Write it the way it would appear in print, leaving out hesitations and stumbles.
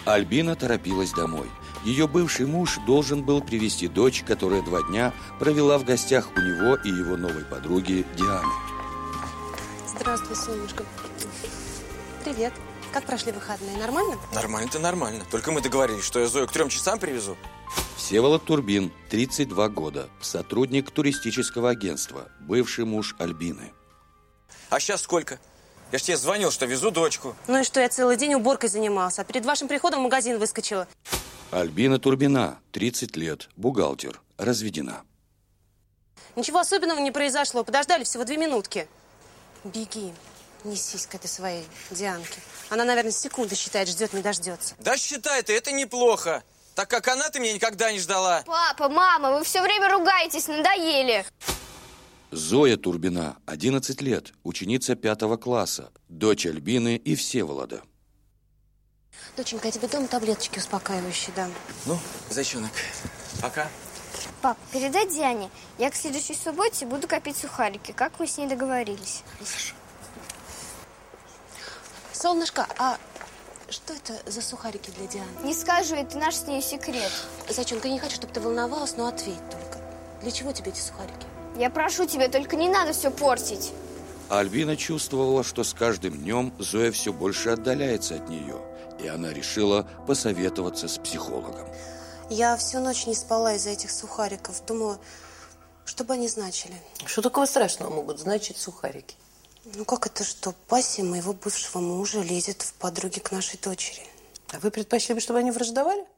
Альбина торопилась домой. Ее бывший муж должен был привезти дочь, которая 2 дня провела в гостях у него и его новой подруги Дианы. Здравствуй, солнышко. Привет. Как прошли выходные? Нормально? Нормально-то нормально. Только мы договорились, что я Зою к 3 часам привезу. Всеволод Турбин, 32 года, сотрудник туристического агентства, бывший муж Альбины. А сейчас сколько? Я ж тебе звонил, что везу дочку. Ну и что, я целый день уборкой занимался, а перед вашим приходом в магазин выскочила. Альбина Турбина, 30 лет, бухгалтер, разведена. Ничего особенного не произошло, подождали всего 2 минутки. Беги, несись к этой своей Дианке. Она, наверное, секунды считает, ждет, не дождется. Да считай ты, это неплохо. Так как она-то меня никогда не ждала. Папа, мама, вы все время ругаетесь, надоели. Зоя Турбина, 11 лет, ученица 5 класса, дочь Альбины и Всеволода. Доченька, я тебе дома таблеточки успокаивающие дам. Ну, зайчонок, пока. Пап, передай Диане, я к следующей субботе буду копить сухарики, как мы с ней договорились. Солнышко, а что это за сухарики для Дианы? Не скажу, это наш с ней секрет. Зайчонка, я не хочу, чтобы ты волновалась, но ответь только. Для чего тебе эти сухарики? Я прошу тебя, только не надо все портить. Альбина чувствовала, что с каждым днем Зоя все больше отдаляется от нее, и она решила посоветоваться с психологом. Я всю ночь не спала из-за этих сухариков. Думала, что бы они значили. Что такого страшного могут значить сухарики? Ну как это что? Пассия моего бывшего мужа лезет в подруги к нашей дочери. А вы предпочли бы, чтобы они враждовали?